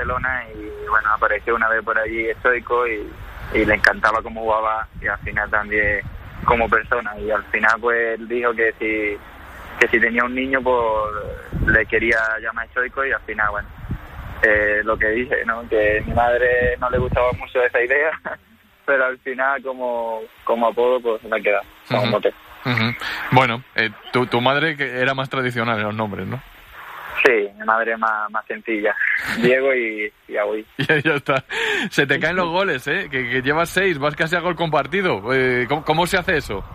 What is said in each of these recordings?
Barcelona y bueno, apareció una vez por allí Stoico y le encantaba cómo jugaba y al final también como persona, y al final pues él dijo que si tenía un niño pues le quería llamar Stoico, y al final bueno, lo que dije, ¿no? Que a mi madre no le gustaba mucho esa idea, pero al final como apodo pues me ha quedado como mote. Bueno, tu madre que era más tradicional en los nombres, ¿no? Sí, mi madre es más sencilla. Diego y Agüí. Ya está. Se te caen los goles, que llevas 6, vas casi a gol compartido. ¿Cómo se hace eso?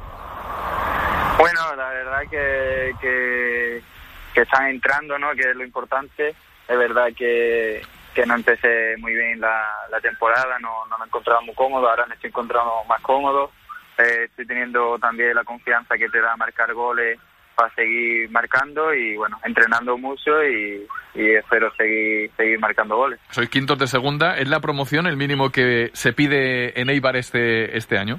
Bueno, la verdad que están entrando, ¿no? Que es lo importante. Es verdad que no empecé muy bien la temporada, no me encontraba muy cómodo, ahora me estoy encontrando más cómodo. Estoy teniendo también la confianza que te da marcar goles para seguir marcando y bueno, entrenando mucho y espero seguir marcando goles. Sois quintos de segunda, ¿es la promoción el mínimo que se pide en Eibar este año?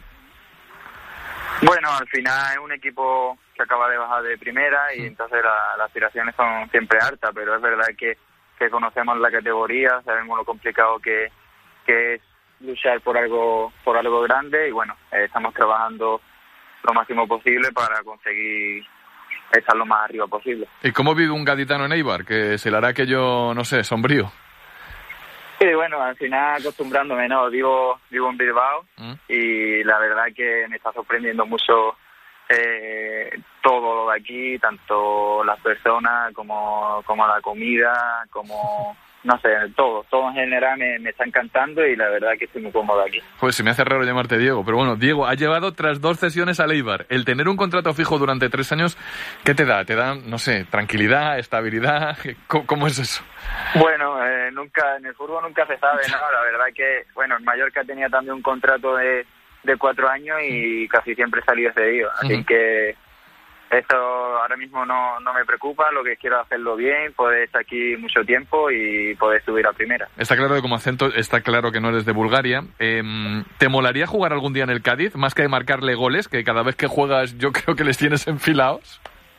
Bueno, al final es un equipo que acaba de bajar de primera y entonces las aspiraciones son siempre altas, pero es verdad que conocemos la categoría, sabemos lo complicado que es luchar por algo grande y bueno, estamos trabajando lo máximo posible para conseguir estar lo más arriba posible. ¿Y cómo vive un gaditano en Eibar? Que se le hará aquello, no sé, sombrío. Sí, bueno, al final acostumbrándome, ¿no? Vivo en Bilbao y la verdad que me está sorprendiendo mucho todo lo de aquí, tanto las personas como la comida, como no sé, todo en general me está encantando y la verdad que estoy muy cómodo aquí. Pues se me hace raro llamarte Diego, pero bueno, Diego, has llevado tras 2 cesiones al Eibar. El tener un contrato fijo durante 3 años, ¿qué te da? ¿Te da, no sé, tranquilidad, estabilidad? ¿Cómo es eso? Bueno, nunca en el fútbol nunca se sabe, ¿no? La verdad que, bueno, en Mallorca tenía también un contrato de 4 años y casi siempre he salido cedido, así que eso ahora mismo no me preocupa, lo que quiero es hacerlo bien, poder estar aquí mucho tiempo y poder subir a primera. Está claro que como acento, está claro que no eres de Bulgaria. ¿Te molaría jugar algún día en el Cádiz, más que marcarle goles, que cada vez que juegas yo creo que les tienes enfilados?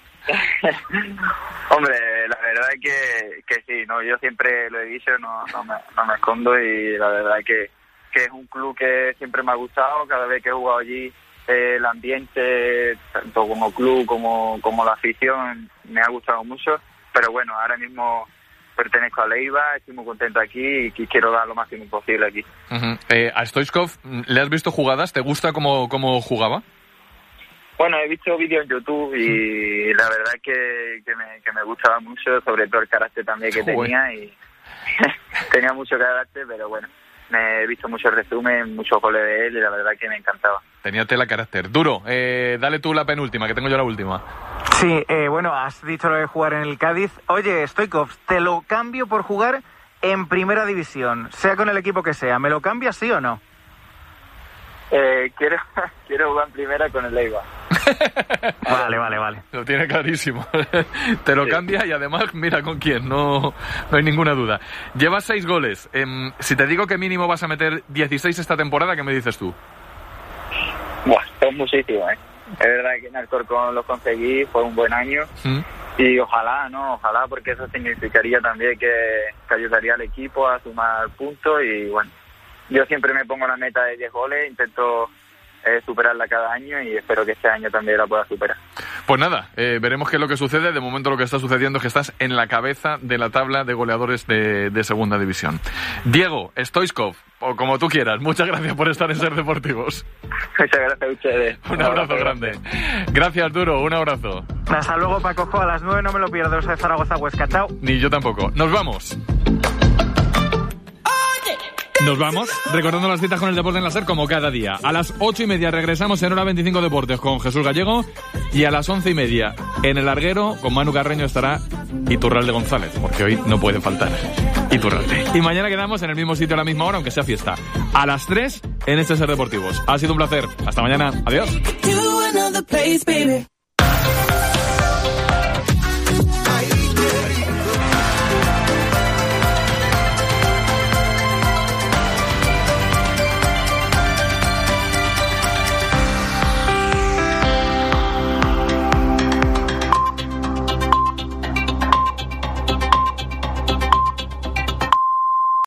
Hombre, la verdad que sí, no, yo siempre lo he dicho, no me escondo y la verdad que es un club que siempre me ha gustado, cada vez que he jugado allí el ambiente, tanto como club como la afición, me ha gustado mucho, pero bueno, ahora mismo pertenezco a Eibar, estoy muy contento aquí y quiero dar lo máximo posible aquí. ¿A Stoichkov le has visto jugadas? ¿Te gusta cómo jugaba? Bueno, he visto vídeos en YouTube y la verdad que me gustaba mucho, sobre todo el carácter también que tenía y tenía mucho carácter, pero bueno, me he visto muchos resúmenes, muchos goles de él y la verdad que me encantaba. Tenía tela carácter. Duro, dale tú la penúltima, que tengo yo la última. Sí, bueno, has dicho lo de jugar en el Cádiz. Oye, Stoichkov, te lo cambio por jugar en primera división, sea con el equipo que sea. ¿Me lo cambias, sí o no? Quiero jugar en primera con el Eibar. Vale. Lo tiene clarísimo. Te lo cambia y además mira con quién, no hay ninguna duda. Llevas 6 goles. Si te digo que mínimo vas a meter 16 esta temporada, ¿qué me dices tú? Buah, son muchísimos, Es verdad que en Alcorcón lo conseguí, fue un buen año. Y ojalá, porque eso significaría también que ayudaría al equipo a sumar puntos y bueno, yo siempre me pongo la meta de 10 goles, intento superarla cada año y espero que este año también la pueda superar. Pues nada, veremos qué es lo que sucede. De momento lo que está sucediendo es que estás en la cabeza de la tabla de goleadores de segunda división. Diego Stoichkov, o como tú quieras, muchas gracias por estar en Ser Deportivos. Muchas gracias a ustedes. Un abrazo grande. Gracias, Duro, un abrazo. Hasta luego, Paco, a las 9 no me lo pierdo, de Zaragoza-Huesca. Chao. Ni yo tampoco. Nos vamos. Nos vamos, recordando las citas con el deporte en la SER como cada día. A las 8:30 regresamos en Hora 25 Deportes con Jesús Gallego y a las 11:30 en el Larguero con Manu Carreño estará Iturralde González, porque hoy no puede faltar Iturralde. Y mañana quedamos en el mismo sitio a la misma hora, aunque sea fiesta. A las 3 en este Ser Deportivos. Ha sido un placer. Hasta mañana. Adiós.